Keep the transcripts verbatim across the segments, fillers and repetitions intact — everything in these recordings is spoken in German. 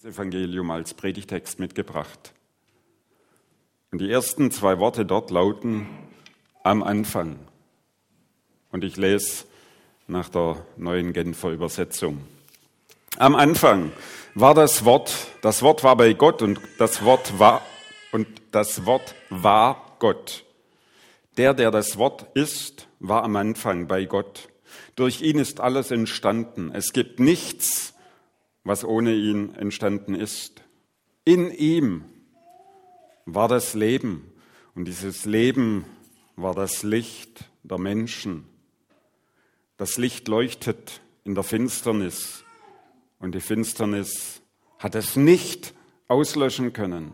Evangelium als Predigtext mitgebracht. Und die ersten zwei Worte dort lauten: am Anfang. Und ich lese nach der neuen Genfer Übersetzung. Am Anfang war das Wort, das Wort war bei Gott und das Wort war, und das Wort war Gott. Der, der das Wort ist, war am Anfang bei Gott. Durch ihn ist alles entstanden. Es gibt nichts, was ohne ihn entstanden ist. In ihm war das Leben und dieses Leben war das Licht der Menschen. Das Licht leuchtet in der Finsternis und die Finsternis hat es nicht auslöschen können.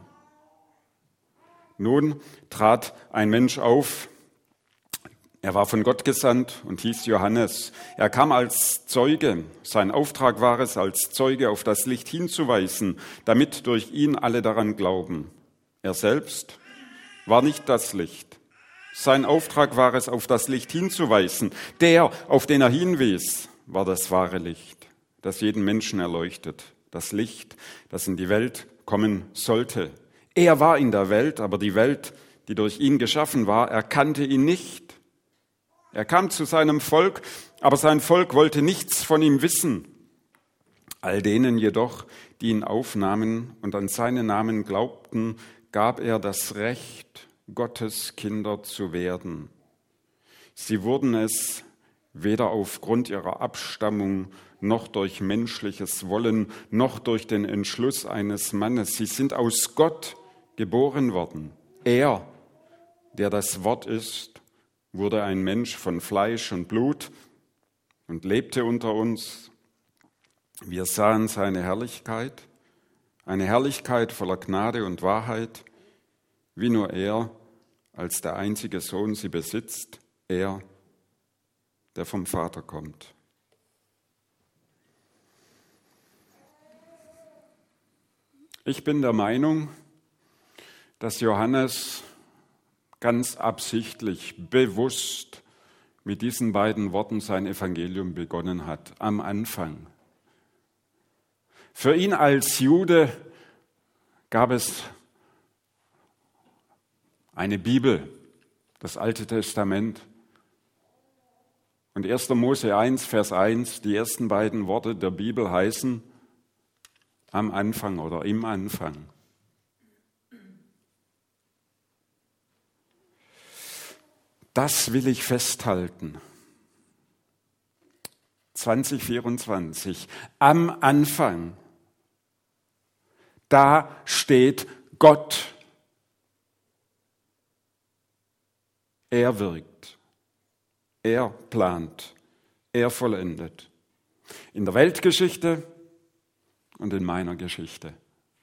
Nun trat ein Mensch auf. Er war von Gott gesandt und hieß Johannes. Er kam als Zeuge. Sein Auftrag war es, als Zeuge auf das Licht hinzuweisen, damit durch ihn alle daran glauben. Er selbst war nicht das Licht. Sein Auftrag war es, auf das Licht hinzuweisen. Der, auf den er hinwies, war das wahre Licht, das jeden Menschen erleuchtet. Das Licht, das in die Welt kommen sollte. Er war in der Welt, aber die Welt, die durch ihn geschaffen war, erkannte ihn nicht. Er kam zu seinem Volk, aber sein Volk wollte nichts von ihm wissen. All denen jedoch, die ihn aufnahmen und an seinen Namen glaubten, gab er das Recht, Gottes Kinder zu werden. Sie wurden es weder aufgrund ihrer Abstammung, noch durch menschliches Wollen, noch durch den Entschluss eines Mannes. Sie sind aus Gott geboren worden. Er, der das Wort ist, wurde ein Mensch von Fleisch und Blut und lebte unter uns. Wir sahen seine Herrlichkeit, eine Herrlichkeit voller Gnade und Wahrheit, wie nur er als der einzige Sohn sie besitzt, er, der vom Vater kommt. Ich bin der Meinung, dass Johannes ganz absichtlich, bewusst mit diesen beiden Worten sein Evangelium begonnen hat, am Anfang. Für ihn als Jude gab es eine Bibel, das Alte Testament. Und erster Mose eins, Vers eins, die ersten beiden Worte der Bibel heißen am Anfang oder im Anfang. Das will ich festhalten. zwanzig vierundzwanzig. Am Anfang. Da steht Gott. Er wirkt. Er plant. Er vollendet. In der Weltgeschichte und in meiner Geschichte.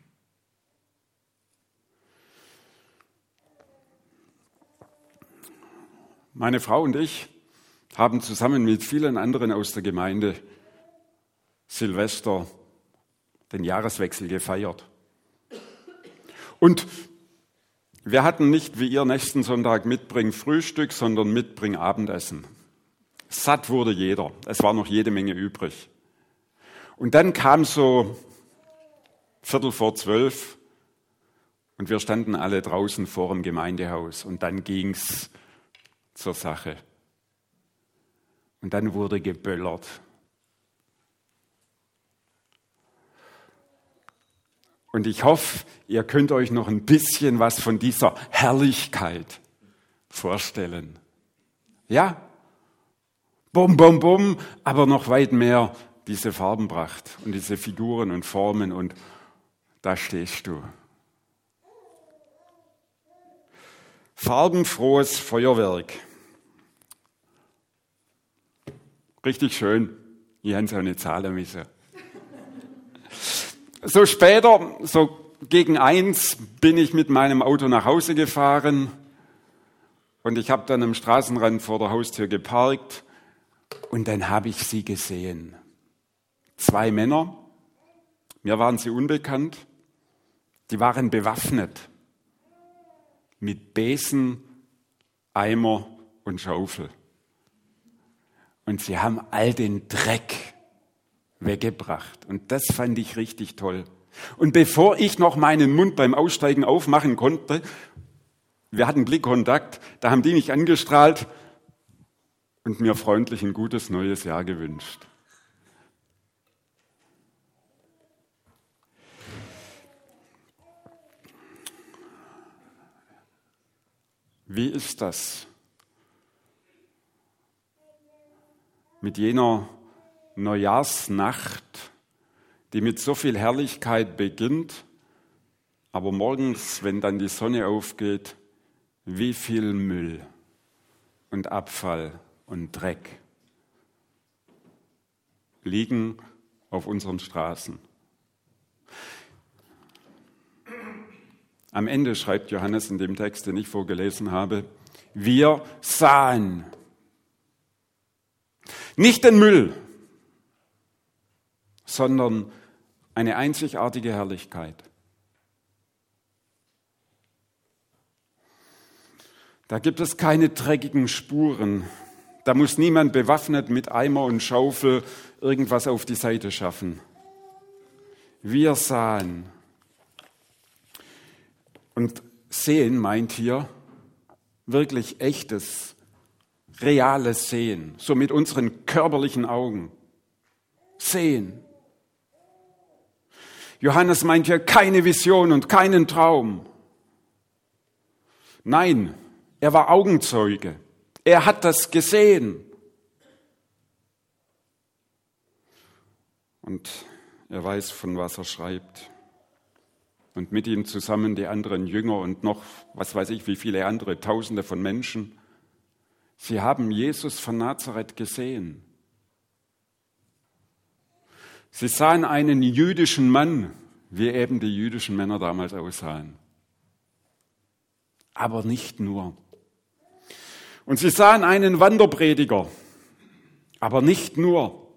Meine Frau und ich haben zusammen mit vielen anderen aus der Gemeinde Silvester den Jahreswechsel gefeiert. Und wir hatten nicht wie ihr nächsten Sonntag Mitbring Frühstück, sondern Mitbring Abendessen. Satt wurde jeder, es war noch jede Menge übrig. Und dann kam so Viertel vor zwölf und wir standen alle draußen vor dem Gemeindehaus und dann ging's zur Sache. Und dann wurde geböllert. Und ich hoffe, ihr könnt euch noch ein bisschen was von dieser Herrlichkeit vorstellen. Ja? Bum, bum, bum, aber noch weit mehr diese Farbenpracht und diese Figuren und Formen und da stehst du. Farbenfrohes Feuerwerk. Richtig schön. Ich habe so eine Zahl müssen. So später, so gegen eins, bin ich mit meinem Auto nach Hause gefahren und ich habe dann am Straßenrand vor der Haustür geparkt und dann habe ich sie gesehen. Zwei Männer, mir waren sie unbekannt, die waren bewaffnet mit Besen, Eimer und Schaufel. Und sie haben all den Dreck weggebracht. Und das fand ich richtig toll. Und bevor ich noch meinen Mund beim Aussteigen aufmachen konnte, wir hatten Blickkontakt, da haben die mich angestrahlt und mir freundlich ein gutes neues Jahr gewünscht. Wie ist das mit jener Neujahrsnacht, die mit so viel Herrlichkeit beginnt, aber morgens, wenn dann die Sonne aufgeht, wie viel Müll und Abfall und Dreck liegen auf unseren Straßen. Am Ende schreibt Johannes in dem Text, den ich vorgelesen habe, wir sahen nicht den Müll, sondern eine einzigartige Herrlichkeit. Da gibt es keine dreckigen Spuren. Da muss niemand bewaffnet mit Eimer und Schaufel irgendwas auf die Seite schaffen. Wir sahen. Und sehen meint hier wirklich echtes, reales Sehen, so mit unseren körperlichen Augen. Sehen. Johannes meint hier keine Vision und keinen Traum. Nein, er war Augenzeuge. Er hat das gesehen. Und er weiß, von was er schreibt. Und mit ihm zusammen die anderen Jünger und noch, was weiß ich, wie viele andere, Tausende von Menschen. Sie haben Jesus von Nazareth gesehen. Sie sahen einen jüdischen Mann, wie eben die jüdischen Männer damals aussahen. Aber nicht nur. Und sie sahen einen Wanderprediger, aber nicht nur.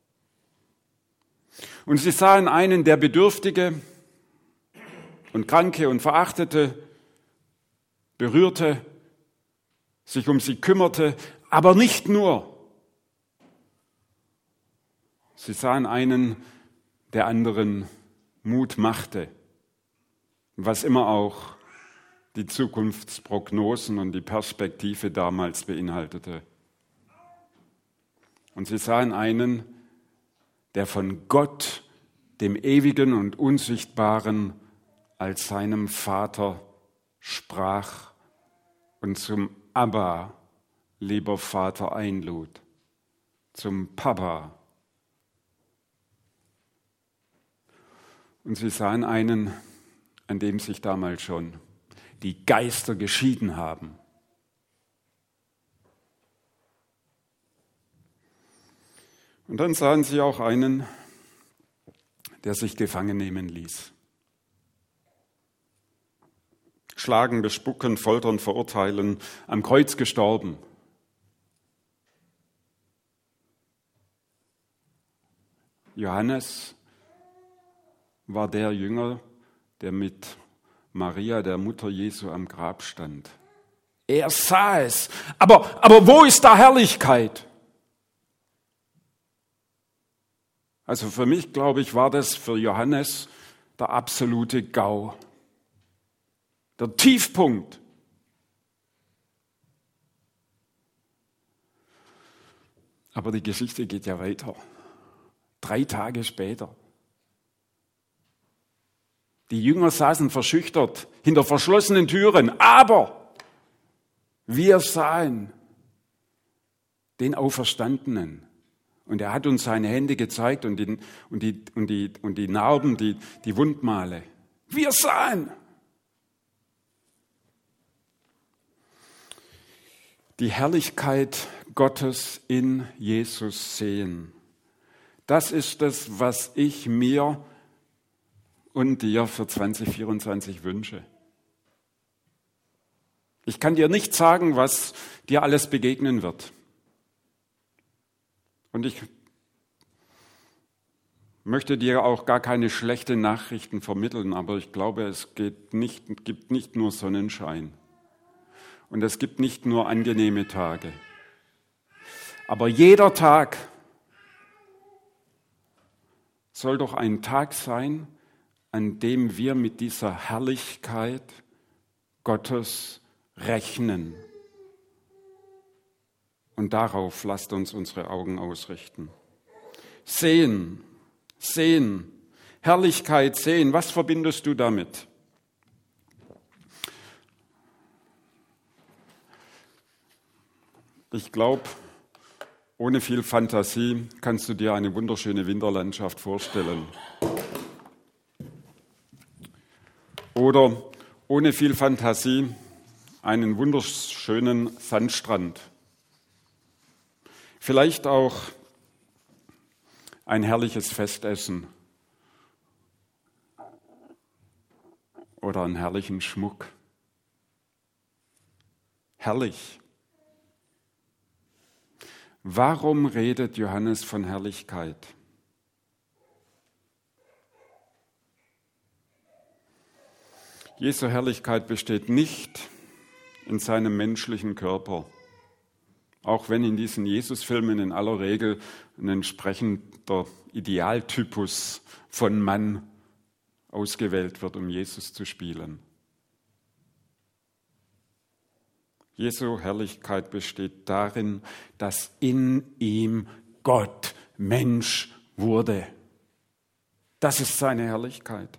Und sie sahen einen, der Bedürftige und Kranke und Verachtete berührte, sich um sie kümmerte, aber nicht nur. Sie sahen einen, der anderen Mut machte, was immer auch die Zukunftsprognosen und die Perspektive damals beinhaltete. Und sie sahen einen, der von Gott, dem Ewigen und Unsichtbaren, als seinem Vater sprach und zum Abba, lieber Vater, einlud, zum Papa. Und sie sahen einen, an dem sich damals schon die Geister geschieden haben. Und dann sahen sie auch einen, der sich gefangen nehmen ließ. Schlagen, bespucken, foltern, verurteilen, am Kreuz gestorben. Johannes war der Jünger, der mit Maria, der Mutter Jesu, am Grab stand. Er sah es. Aber, aber wo ist da Herrlichkeit? Also für mich, glaube ich, war das für Johannes der absolute GAU. Der Tiefpunkt. Aber die Geschichte geht ja weiter. Drei Tage später. Die Jünger saßen verschüchtert hinter verschlossenen Türen, aber wir sahen den Auferstandenen. Und er hat uns seine Hände gezeigt und die, und die, und die, und die Narben, die, die Wundmale. Wir sahen. Die Herrlichkeit Gottes in Jesus sehen. Das ist es, was ich mir und dir für zwanzig vierundzwanzig wünsche. Ich kann dir nicht sagen, was dir alles begegnen wird. Und ich möchte dir auch gar keine schlechten Nachrichten vermitteln, aber ich glaube, es geht nicht, gibt nicht nur Sonnenschein und es gibt nicht nur angenehme Tage. Aber jeder Tag soll doch ein Tag sein, an dem wir mit dieser Herrlichkeit Gottes rechnen. Und darauf lasst uns unsere Augen ausrichten. Sehen, sehen, Herrlichkeit sehen, was verbindest du damit? Ich glaube, ohne viel Fantasie kannst du dir eine wunderschöne Winterlandschaft vorstellen. Oder ohne viel Fantasie einen wunderschönen Sandstrand. Vielleicht auch ein herrliches Festessen oder einen herrlichen Schmuck. Herrlich. Warum redet Johannes von Herrlichkeit? Jesu Herrlichkeit besteht nicht in seinem menschlichen Körper, auch wenn in diesen Jesus-Filmen in aller Regel ein entsprechender Idealtypus von Mann ausgewählt wird, um Jesus zu spielen. Jesu Herrlichkeit besteht darin, dass in ihm Gott Mensch wurde. Das ist seine Herrlichkeit.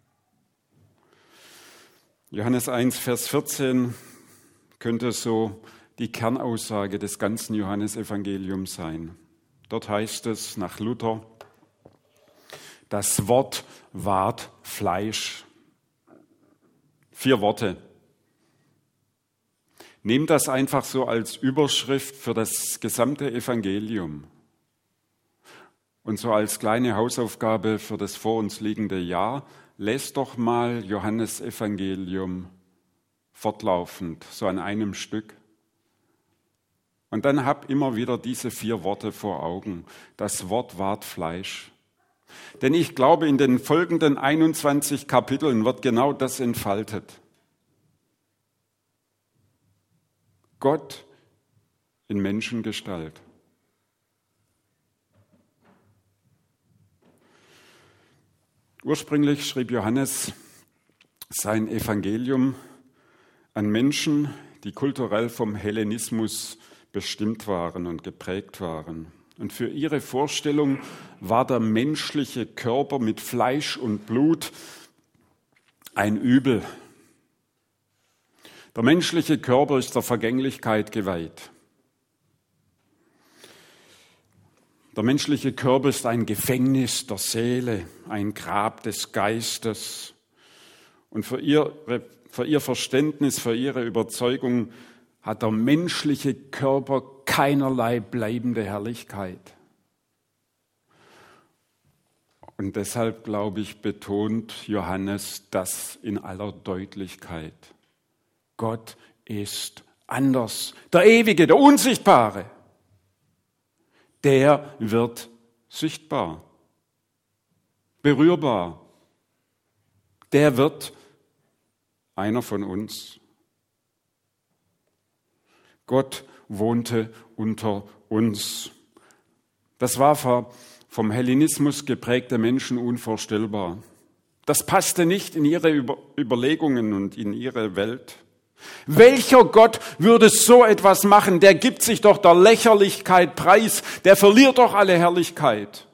Johannes eins, Vers vierzehn könnte so die Kernaussage des ganzen Johannesevangeliums sein. Dort heißt es nach Luther, das Wort ward Fleisch. Vier Worte. Nehmt das einfach so als Überschrift für das gesamte Evangelium und so als kleine Hausaufgabe für das vor uns liegende Jahr. Lest doch mal Johannes Evangelium fortlaufend, so an einem Stück. Und dann hab immer wieder diese vier Worte vor Augen. Das Wort ward Fleisch. Denn ich glaube, in den folgenden einundzwanzig Kapiteln wird genau das entfaltet. Gott in Menschengestalt. Ursprünglich schrieb Johannes sein Evangelium an Menschen, die kulturell vom Hellenismus bestimmt waren und geprägt waren. Und für ihre Vorstellung war der menschliche Körper mit Fleisch und Blut ein Übel. Der menschliche Körper ist der Vergänglichkeit geweiht. Der menschliche Körper ist ein Gefängnis der Seele, ein Grab des Geistes. Und für ihr, für ihr Verständnis, für ihre Überzeugung hat der menschliche Körper keinerlei bleibende Herrlichkeit. Und deshalb, glaube ich, betont Johannes das in aller Deutlichkeit. Gott ist anders. Der Ewige, der Unsichtbare, der wird sichtbar, berührbar. Der wird einer von uns. Gott wohnte unter uns. Das war für vom Hellenismus geprägte Menschen unvorstellbar. Das passte nicht in ihre Überlegungen und in ihre Welt. Welcher Gott würde so etwas machen? Der gibt sich doch der Lächerlichkeit preis. Der verliert doch alle Herrlichkeit.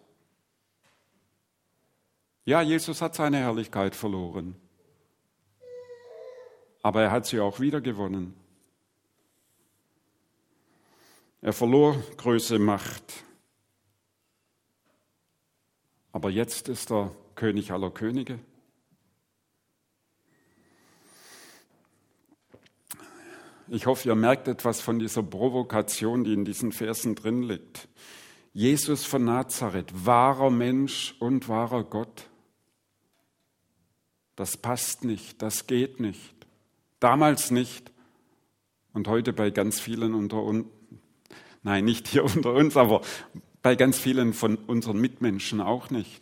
Ja, Jesus hat seine Herrlichkeit verloren. Aber er hat sie auch wiedergewonnen. Er verlor Größe, Macht. Aber jetzt ist er König aller Könige. Ich hoffe, ihr merkt etwas von dieser Provokation, die in diesen Versen drin liegt. Jesus von Nazareth, wahrer Mensch und wahrer Gott. Das passt nicht, das geht nicht. Damals nicht und heute bei ganz vielen unter uns. Nein, nicht hier unter uns, aber bei ganz vielen von unseren Mitmenschen auch nicht.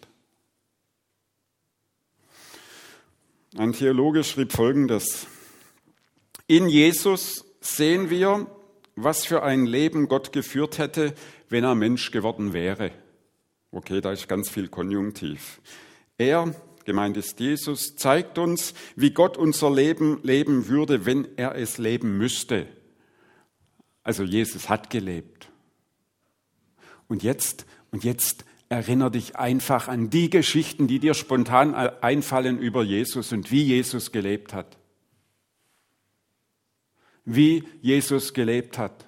Ein Theologe schrieb Folgendes. In Jesus sehen wir, was für ein Leben Gott geführt hätte, wenn er Mensch geworden wäre. Okay, da ist ganz viel Konjunktiv. Er, gemeint ist Jesus, zeigt uns, wie Gott unser Leben leben würde, wenn er es leben müsste. Also Jesus hat gelebt. Und jetzt, und jetzt erinnere dich einfach an die Geschichten, die dir spontan einfallen über Jesus und wie Jesus gelebt hat. Wie Jesus gelebt hat.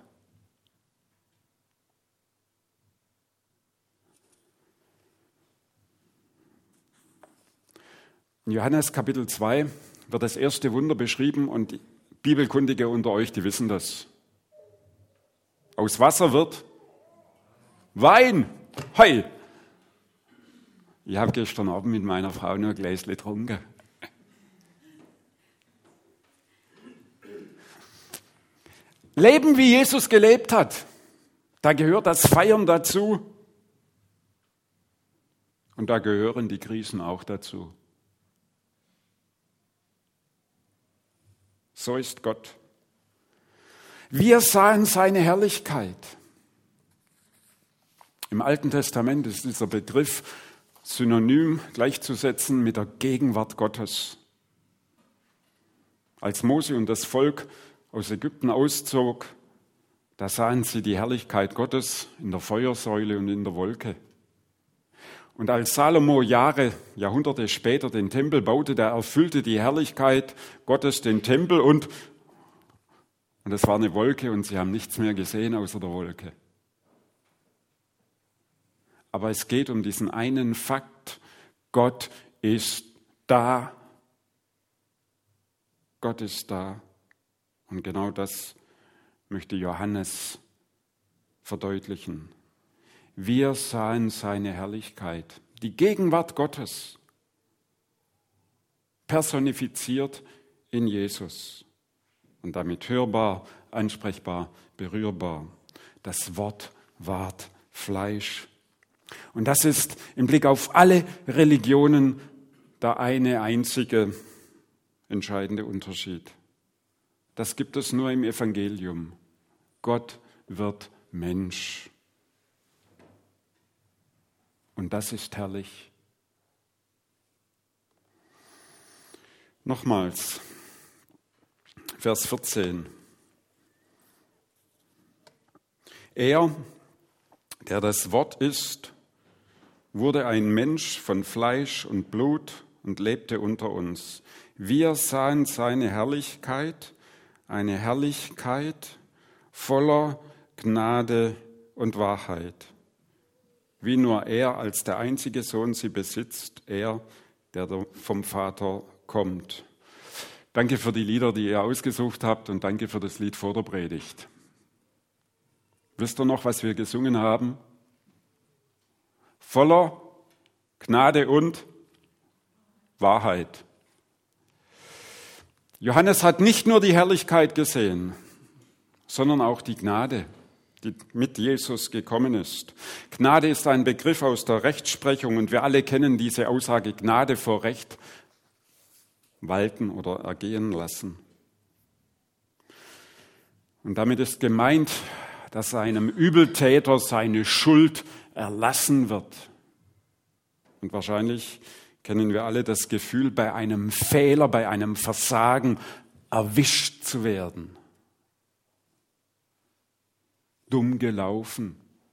In Johannes Kapitel zwei wird das erste Wunder beschrieben und die Bibelkundige unter euch, die wissen das. Aus Wasser wird Wein. Hey! Ich habe gestern Abend mit meiner Frau nur ein Gläschen getrunken. Leben, wie Jesus gelebt hat, da gehört das Feiern dazu. Und da gehören die Krisen auch dazu. So ist Gott. Wir sahen seine Herrlichkeit. Im Alten Testament ist dieser Begriff synonym gleichzusetzen mit der Gegenwart Gottes. Als Mose und das Volk aus Ägypten auszog, da sahen sie die Herrlichkeit Gottes in der Feuersäule und in der Wolke. Und als Salomo Jahre, Jahrhunderte später den Tempel baute, da erfüllte die Herrlichkeit Gottes den Tempel und, und es war eine Wolke und sie haben nichts mehr gesehen außer der Wolke. Aber es geht um diesen einen Fakt, Gott ist da. Gott ist da. Und genau das möchte Johannes verdeutlichen. Wir sahen seine Herrlichkeit, die Gegenwart Gottes, personifiziert in Jesus und damit hörbar, ansprechbar, berührbar. Das Wort ward Fleisch. Und das ist im Blick auf alle Religionen der eine einzige entscheidende Unterschied. Das gibt es nur im Evangelium. Gott wird Mensch. Und das ist herrlich. Nochmals, Vers vierzehn. Er, der das Wort ist, wurde ein Mensch von Fleisch und Blut und lebte unter uns. Wir sahen seine Herrlichkeit, eine Herrlichkeit voller Gnade und Wahrheit, wie nur er als der einzige Sohn sie besitzt, er, der vom Vater kommt. Danke für die Lieder, die ihr ausgesucht habt und danke für das Lied vor der Predigt. Wisst ihr noch, was wir gesungen haben? Voller Gnade und Wahrheit. Johannes hat nicht nur die Herrlichkeit gesehen, sondern auch die Gnade, die mit Jesus gekommen ist. Gnade ist ein Begriff aus der Rechtsprechung und wir alle kennen diese Aussage, Gnade vor Recht walten oder ergehen lassen. Und damit ist gemeint, dass einem Übeltäter seine Schuld erlassen wird. Und wahrscheinlich kennen wir alle das Gefühl, bei einem Fehler, bei einem Versagen erwischt zu werden. Dumm gelaufen.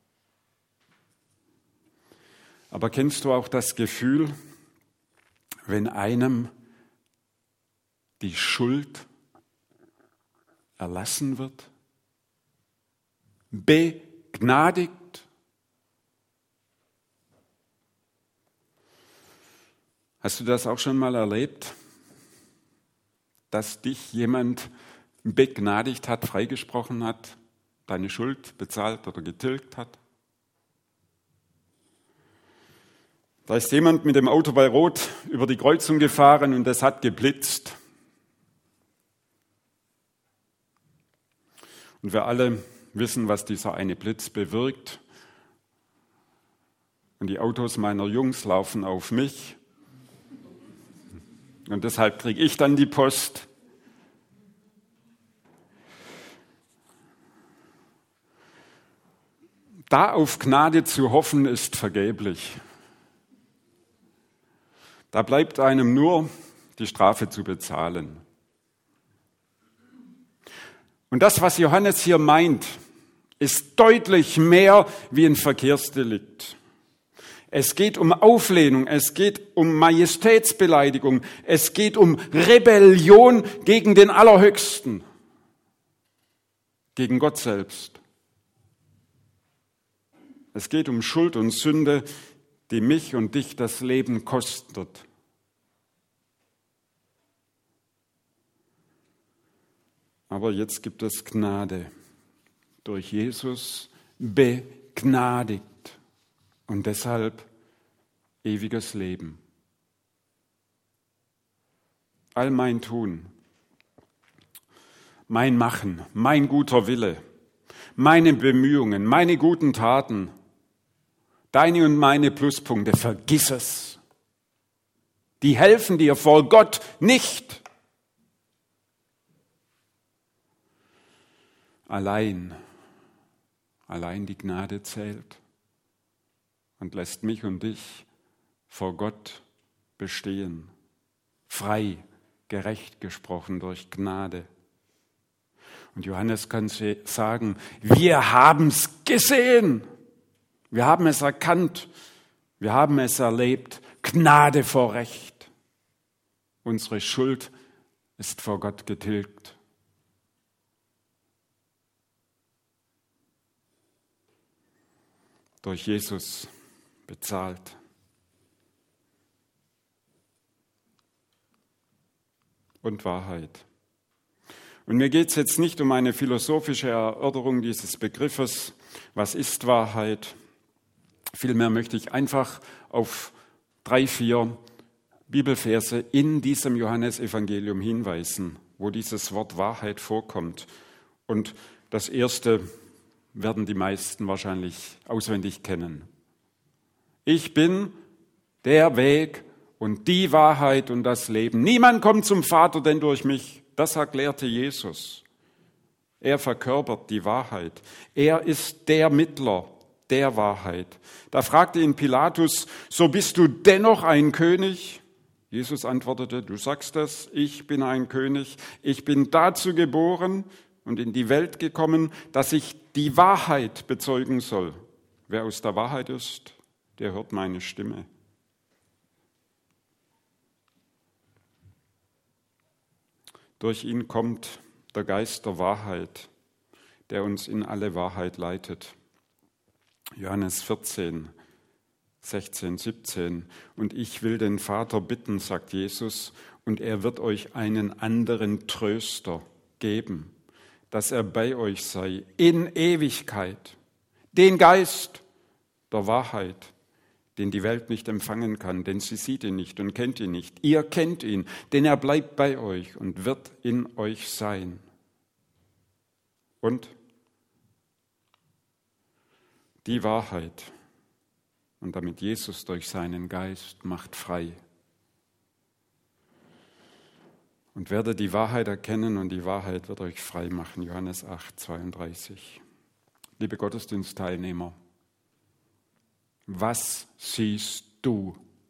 Aber kennst du auch das Gefühl, wenn einem die Schuld erlassen wird? Begnadigt? Hast du das auch schon mal erlebt, dass dich jemand begnadigt hat, freigesprochen hat, deine Schuld bezahlt oder getilgt hat? Da ist jemand mit dem Auto bei Rot über die Kreuzung gefahren und es hat geblitzt. Und wir alle wissen, was dieser eine Blitz bewirkt. Und die Autos meiner Jungs laufen auf mich. Und deshalb kriege ich dann die Post. Da auf Gnade zu hoffen, ist vergeblich. Da bleibt einem nur die Strafe zu bezahlen. Und das, was Johannes hier meint, ist deutlich mehr wie ein Verkehrsdelikt. Es geht um Auflehnung, es geht um Majestätsbeleidigung, es geht um Rebellion gegen den Allerhöchsten, gegen Gott selbst. Es geht um Schuld und Sünde, die mich und dich das Leben kostet. Aber jetzt gibt es Gnade, durch Jesus begnadigt und deshalb ewiges Leben. All mein Tun, mein Machen, mein guter Wille, meine Bemühungen, meine guten Taten, deine und meine Pluspunkte, vergiss es. Die helfen dir vor Gott nicht. Allein, allein die Gnade zählt und lässt mich und dich vor Gott bestehen. Frei, gerecht gesprochen durch Gnade. Und Johannes kann sagen, wir haben es gesehen. Wir haben es erkannt. Wir haben es erlebt. Gnade vor Recht. Unsere Schuld ist vor Gott getilgt. Durch Jesus bezahlt. Und Wahrheit. Und mir geht es jetzt nicht um eine philosophische Erörterung dieses Begriffes, was ist Wahrheit? Vielmehr möchte ich einfach auf drei, vier Bibelverse in diesem Johannesevangelium hinweisen, wo dieses Wort Wahrheit vorkommt. Und das erste werden die meisten wahrscheinlich auswendig kennen. Ich bin der Weg und die Wahrheit und das Leben. Niemand kommt zum Vater denn durch mich. Das erklärte Jesus. Er verkörpert die Wahrheit. Er ist der Mittler der Wahrheit. Da fragte ihn Pilatus, so bist du dennoch ein König? Jesus antwortete, du sagst es, ich bin ein König. Ich bin dazu geboren und in die Welt gekommen, dass ich die Wahrheit bezeugen soll. Wer aus der Wahrheit ist, der hört meine Stimme. Durch ihn kommt der Geist der Wahrheit, der uns in alle Wahrheit leitet. Johannes vierzehn, sechzehn, siebzehn. Und ich will den Vater bitten, sagt Jesus, und er wird euch einen anderen Tröster geben, dass er bei euch sei in Ewigkeit, den Geist der Wahrheit, den die Welt nicht empfangen kann, denn sie sieht ihn nicht und kennt ihn nicht. Ihr kennt ihn, denn er bleibt bei euch und wird in euch sein. Und die Wahrheit, und damit Jesus durch seinen Geist macht frei. Und werdet die Wahrheit erkennen und die Wahrheit wird euch frei machen. Johannes acht, zweiunddreißig. Liebe Gottesdienstteilnehmer, was siehst du?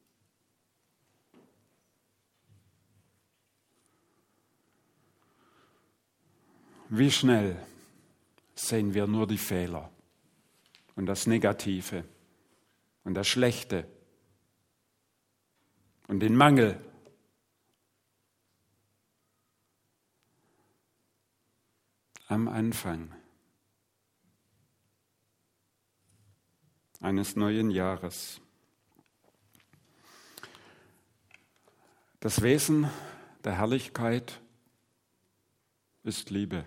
Wie schnell sehen wir nur die Fehler und das Negative und das Schlechte und den Mangel. Am Anfang eines neuen Jahres. Das Wesen der Herrlichkeit ist Liebe.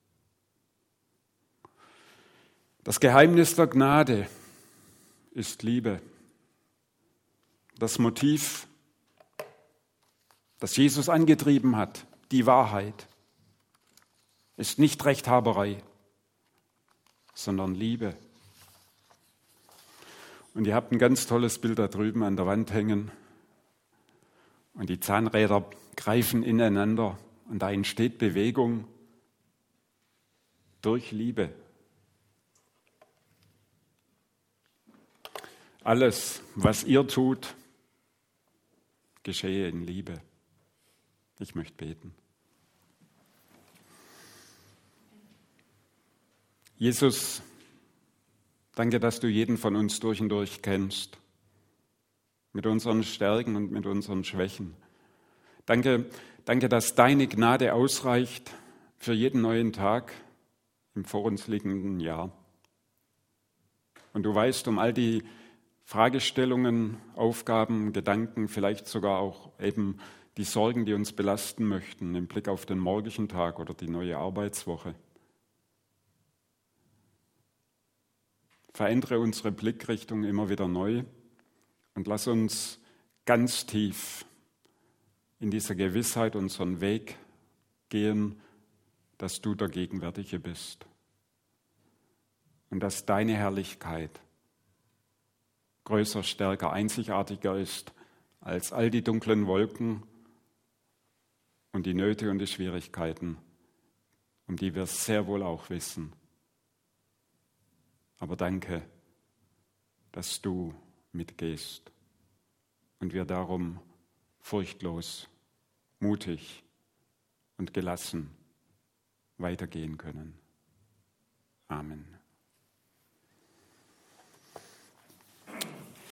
Das Geheimnis der Gnade ist Liebe. Das Motiv, das Jesus angetrieben hat, die Wahrheit, ist nicht Rechthaberei, sondern Liebe. Und ihr habt ein ganz tolles Bild da drüben an der Wand hängen. Und die Zahnräder greifen ineinander und da entsteht Bewegung durch Liebe. Alles, was ihr tut, geschehe in Liebe. Ich möchte beten. Jesus, danke, dass du jeden von uns durch und durch kennst, mit unseren Stärken und mit unseren Schwächen. Danke, danke, dass deine Gnade ausreicht für jeden neuen Tag im vor uns liegenden Jahr. Und du weißt um all die Fragestellungen, Aufgaben, Gedanken, vielleicht sogar auch eben die Sorgen, die uns belasten möchten im Blick auf den morgigen Tag oder die neue Arbeitswoche. Verändere unsere Blickrichtung immer wieder neu und lass uns ganz tief in dieser Gewissheit unseren Weg gehen, dass du der Gegenwärtige bist und dass deine Herrlichkeit größer, stärker, einzigartiger ist als all die dunklen Wolken und die Nöte und die Schwierigkeiten, um die wir sehr wohl auch wissen. Aber danke, dass du mitgehst und wir darum furchtlos, mutig und gelassen weitergehen können. Amen.